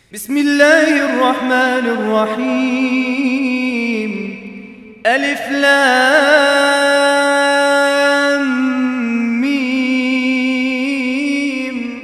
بسم الله الرحمن الرحيم. ألف لام ميم.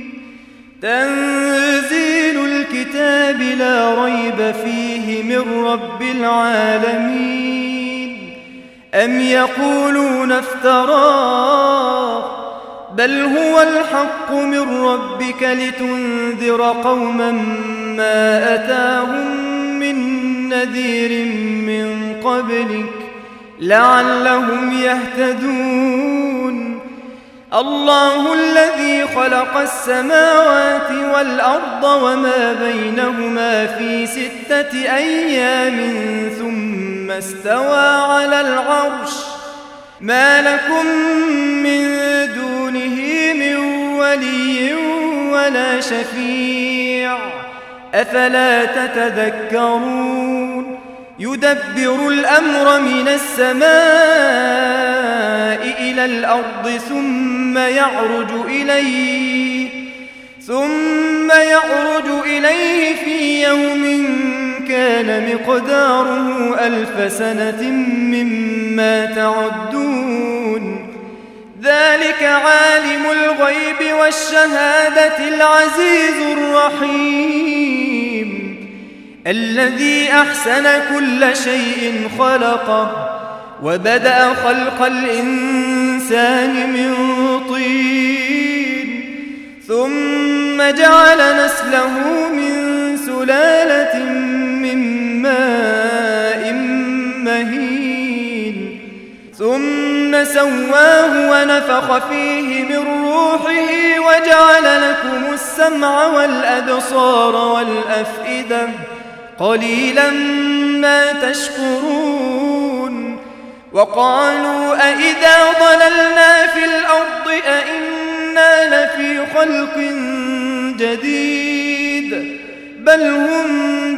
تنزيل الكتاب لا ريب فيه من رب العالمين. أم يقولون افتراه بل هو الحق من ربك لتنذر قوما ما أتاهم من نذير من قبلك لعلهم يهتدون. الله الذي خلق السماوات والأرض وما بينهما في 6 أيام ثم استوى على العرش. ما لكم من دونه من ولي ولا شفيع أفلا تتذكرون. يدبر الأمر من السماء إلى الأرض ثم يعرج إليه في يوم كان مقداره 1000 سنة مما تعدون. ذلك عالم الغيب والشهادة العزيز الرحيم الذي أحسن كل شيء خلقه وبدأ خلق الإنسان من طين ثم جعل نسله من سلالة من ماء مهين ثم سواه ونفخ فيه من روحه وجعل لكم السمع والأبصار والأفئدة قليلا ما تشكرون. وقالوا أإذا ضللنا في الأرض أإنا لفي خلق جديد بل هم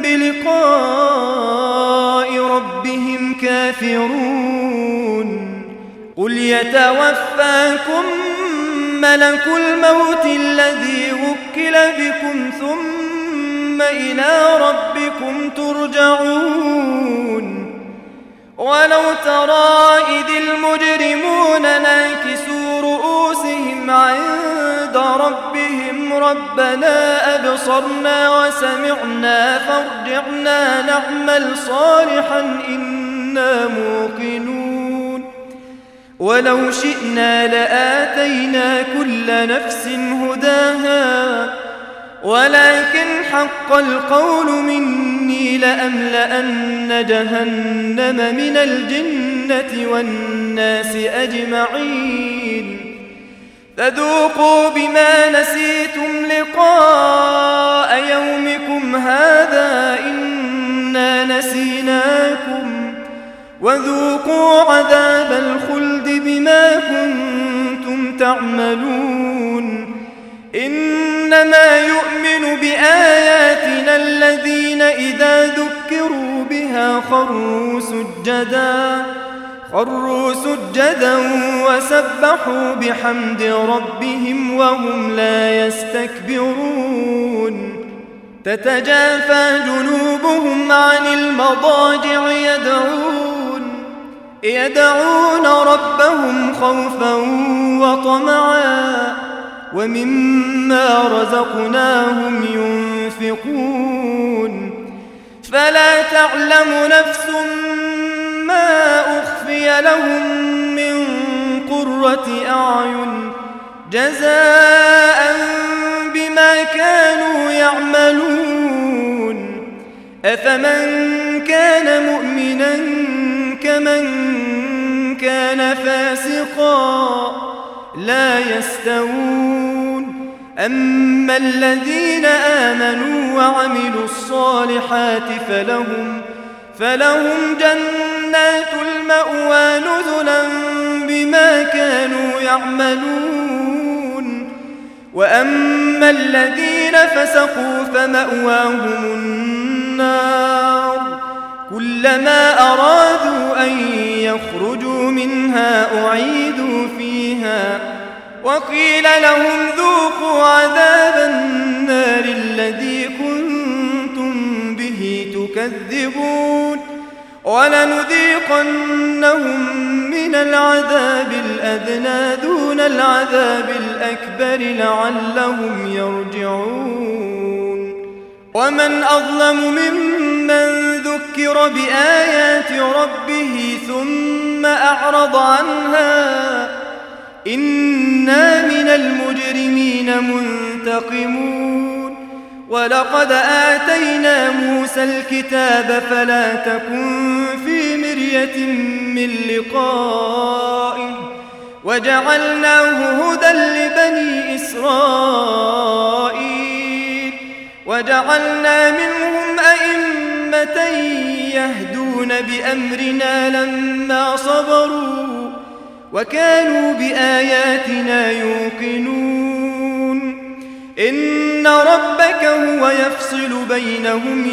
بلقاء ربهم كافرون. قل يتوفاكم ملك الموت الذي وكل بكم ثم إلى ربكم ترجعون. ولو ترى إذ المجرمون ناكسوا رؤوسهم عند ربهم ربنا أبصرنا وسمعنا فارجعنا نعمل صالحا إنا موقنون. ولو شئنا لآتينا كل نفس هداها ولكن حق القول مني لأملأن جهنم من الجنة والناس أجمعين. فذوقوا بما نسيتم لقاء يومكم هذا إنا نسيناكم وذوقوا عذاب الخلد بما كنتم تعملون. إنما يؤمن بآياتنا الذين إذا ذكروا بها خروا سجدا وسبحوا بحمد ربهم وهم لا يستكبرون. تتجافى جنوبهم عن المضاجع يدعون ربهم خوفا وطمعا ومما رزقناهم ينفقون. فلا تعلم نفس ما أخفي لهم من قرة أعين جزاء بما كانوا يعملون. أفمن كان مؤمنا كمن كان فاسقا لا يستوون. أما الذين آمنوا وعملوا الصالحات فلهم جنات المأوى نزلا بما كانوا يعملون. وأما الذين فسقوا فمأواهم النار كلما أرادوا أن يخرجوا منها أعيدوا فيها وقيل لهم ذوقوا عذاب النار الذي كنتم يكذبون ولنذيقنهم من العذاب الأدنى دون العذاب الأكبر لعلهم يرجعون ومن أظلم ممن ذكر بآيات ربه ثم أعرض عنها إنا من المجرمين منتقمون ولقد آتينا موسى الكتاب فلا تكن في مرية من لقائه وجعلناه هدى لبني إسرائيل وجعلنا منهم أئمة يهدون بأمرنا لما صبروا وكانوا بآياتنا يوقنون إن ربك هو يفصل بينهم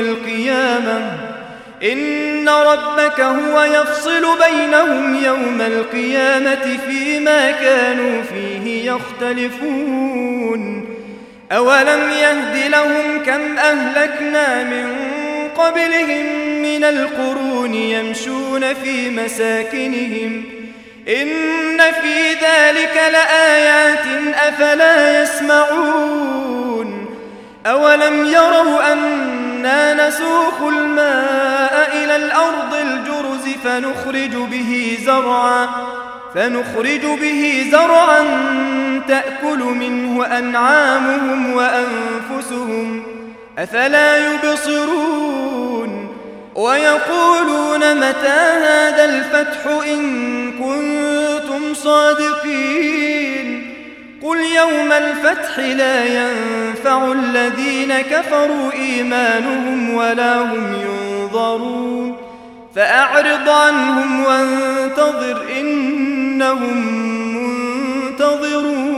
يوم القيامة فيما كانوا فيه يختلفون أولم يهد لهم كم أهلكنا من قبلهم من القرون يمشون في مساكنهم إن في ذلك لآيات أفلا يسمعون أولم يروا أنا نسوق الماء إلى الأرض الجرز فنخرج به زرعا تأكل منه أنعامهم وأنفسهم أفلا يبصرون ويقولون متى هذا الفتح إن كنتم صادقين قل يوم الفتح لا ينفع الذين كفروا إيمانهم ولا هم ينظرون فأعرض عنهم وانتظر إنهم منتظرون